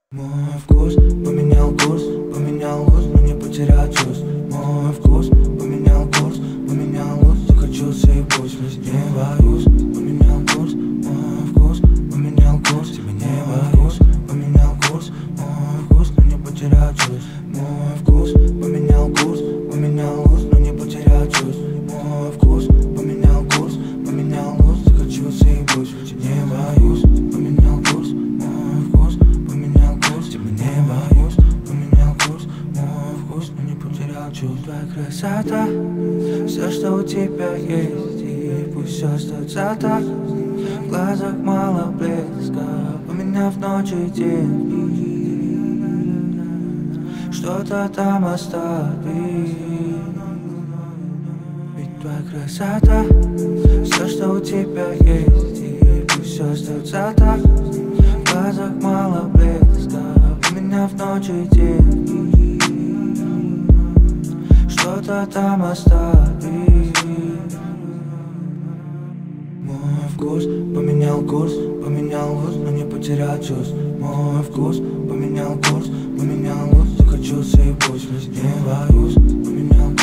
Мой вкус поменял курс, но не потерял чувств. Мой вкус поменял курс, закачался и пусть везде боюсь. Поменял курс, мой вкус поменял курс, тебе не боюсь. Поменял курс, мой вкус, но не потерял чувств. Мой вкус поменял курс, но не потерял чувств. Мой вкус поменял курс, закачался и пусть везде боюсь. Поменял курс, мой вкус поменял курс, тебе не боюсь. Поменял курс, мой вкус, но не потерял чувств. Твоя красота, все, что у тебя есть, и пусть все остается так. В глазах мало блеска, поменяв ночь и день. Что-то там остави. Ведь твоя красота, все, что у тебя есть, и пусть все остается так. В глазах мало блеска, поменяв ночь и день. Что-то там остави. Мой вкус поменял курс, но не потерял чувств. Мой вкус поменял курс, закачался и пусть везде боюсь. Поменял